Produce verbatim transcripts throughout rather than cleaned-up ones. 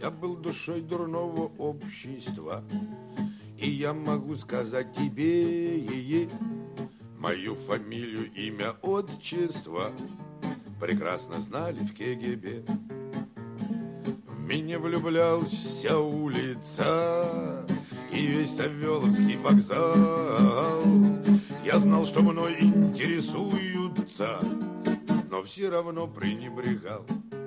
Я был душой дурного общества, и я могу сказать тебе е-е, мою фамилию, имя, отчество прекрасно знали в ка гэ бэ. В меня влюблялась вся улица и весь Савеловский вокзал. Я знал, что мной интересуются, но все равно пренебрегал.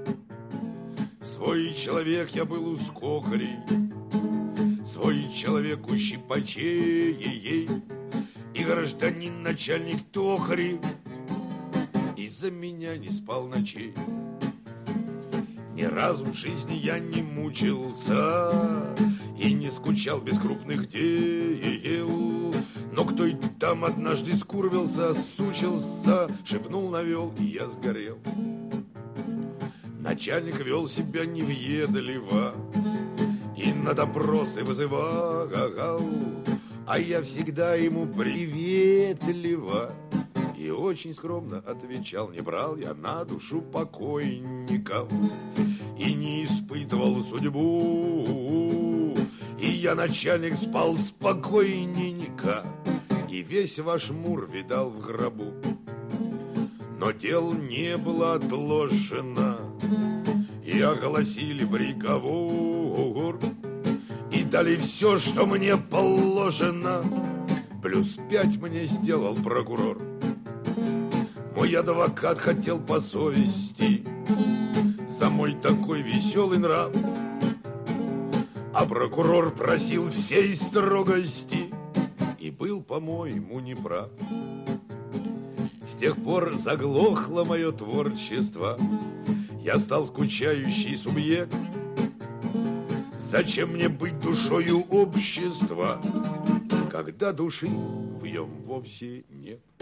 Свой человек я был у скокарей, свой человек у щипачей, и гражданин начальник токарей из-за меня не спал ночей. Ни разу в жизни я не мучился и не скучал без крупных дел. Но кто и там однажды скурвился, сучился, шепнул, навел, и я сгорел. Начальник вел себя невъедливо и на допросы вызывал, а я всегда ему приветливо и очень скромно отвечал. Не брал я на душу покойников и не испытывал судьбу. И я, начальник, спал спокойненько и весь ваш мур видал в гробу. Но дело не было отложено, и огласили приговор, и дали все, что мне положено, плюс пять мне сделал прокурор. Мой адвокат хотел по совести за мой такой веселый нрав, а прокурор просил всей строгости и был, по-моему, неправ. С тех пор заглохло мое творчество, я стал скучающий субъект. Зачем мне быть душою общества, когда души в нем вовсе нет?